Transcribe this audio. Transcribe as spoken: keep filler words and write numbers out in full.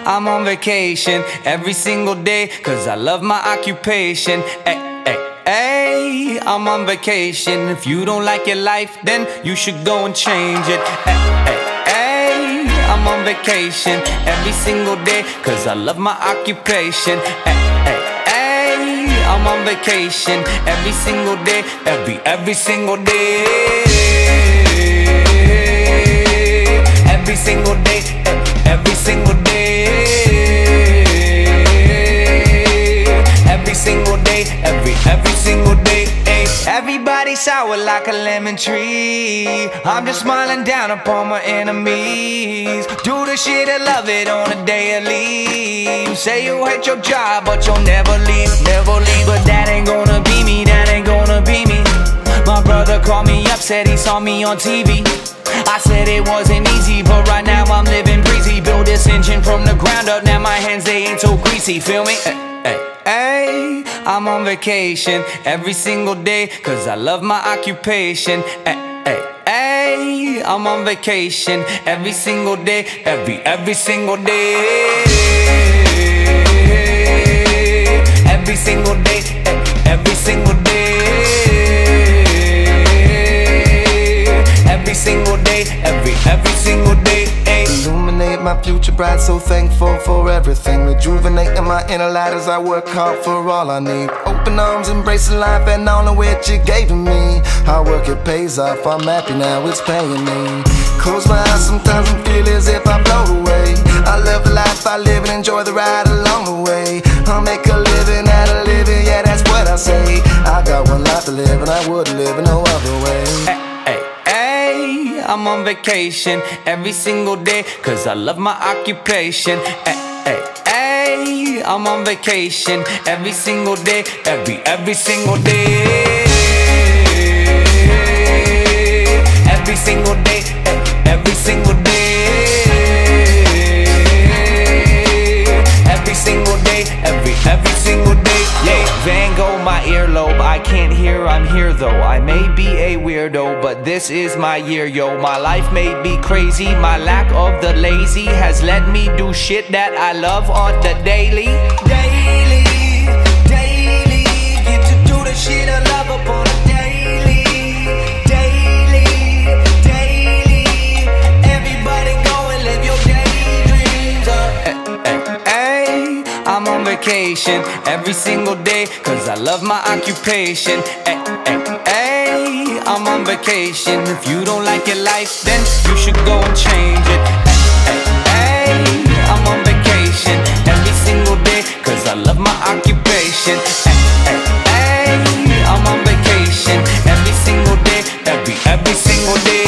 I'm on vacation every single day, cause I love my occupation. Ay, ay, ay, I'm on vacation. If you don't like your life, then you should go and change it. Ay, ay, ay, I'm on vacation every single day, cause I love my occupation. Ay, ay, ay, I'm on vacation every single day, every, every single day. Every single day, every single day. Every single day, every, every single day. Everybody sour like a lemon tree. I'm just smiling down upon my enemies. Do the shit and love it on a daily. You say you hate your job, but you'll never leave, never leave. But that ain't gonna be me, that ain't gonna be me. My brother called me up, said he saw me on T V. I said it wasn't easy, but right now I'm living breezy. Build this engine from the ground up, now my hands, they ain't so greasy, feel me? Ay, ay, ay, I'm on vacation every single day, cause I love my occupation. Ay, ay, ay, I'm on vacation every single day, every, every single day. Every single day, every single day. Every single day, every, every single day. Illuminate my future bright, so thankful for everything. Rejuvenating my inner light as I work hard for all I need. Open arms, embracing life and all of which you gave to me. Hard work, it pays off, I'm happy now, it's paying me. Close my eyes sometimes and feel as if I float away. I love the life I live and enjoy the ride along the way. I'll make a living out of living, yeah, that's what I say. I got one life to live and I wouldn't live in no other way. I'm on vacation every single day, cause I love my occupation. Ay, ay, ay, I'm on vacation every single day, every, every single day. Every single day, every single day. Every single day, every, every single day. Yeah, Van Gogh, my earlobe, I can't hear, I'm here though. I may be a weirdo, but this is my year, yo. My life may be crazy, my lack of the lazy has let me do shit that I love on the daily. Daily, daily, get to do the shit I love upon a daily. Daily, daily, everybody go and live your daydreams up. Ay, ay, ay, I'm on vacation every single day, cause I love my occupation. Ay, ay, ay, I'm on vacation. If you don't like your life, then you should go and change it. Ay, ay, ay, I'm on vacation every single day, cause I love my occupation. Ay, ay, ay, I'm on vacation every single day, every, every single day.